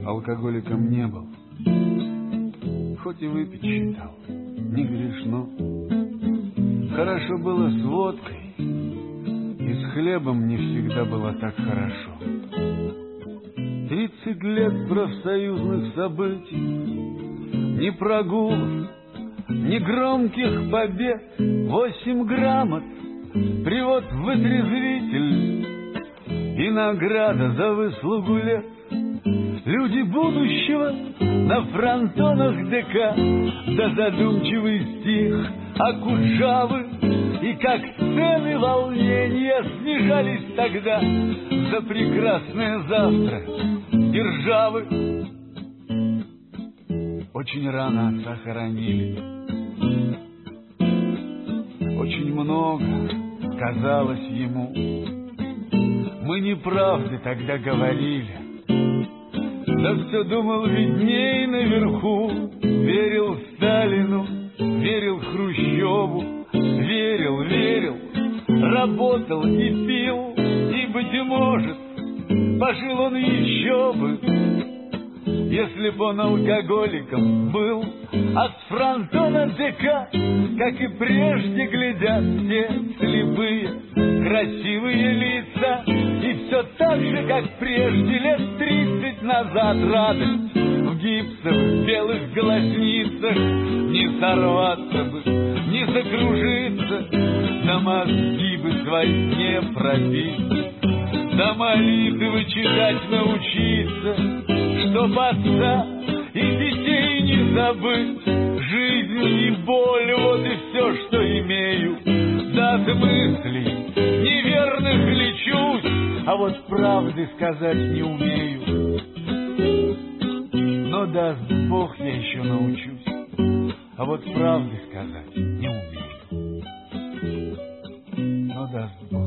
алкоголиком не был, хоть и выпить считал, не грешно. Хорошо было с водкой, и с хлебом не всегда было так хорошо. 30 лет профсоюзных событий, ни прогулов, ни громких побед, 8 грамот, привод в вытрезвитель и награда за выслугу лет. Люди будущего на фронтонах ДК, да задумчивый стих Акуджавы, и как сцены волнения снижались тогда за прекрасное завтра державы. Очень рано отца хоронили, очень много казалось ему. Мы неправды тогда говорили, да все думал видней наверху. Верил Сталину, верил Хрущеву, верил, работал и пил, и, быть может, пожил он еще бы, если б он алкоголиком был. А с фронтона ДК, как и прежде, глядят все слепые, красивые лица. И все так же, как прежде, лет 30 назад, радость в гипсах, белых глазницах. Не сорваться бы, не закружиться, да мозги бы свои не пробить, да молитвы читать научиться, чтоб отца и детей не забыть. Жизнь и боль, вот и все, что имею. Да от мыслей неверных лечусь, а вот правды сказать не умею. Но даст Бог, я еще научусь, а вот правды сказать не умею. Но даст Бог.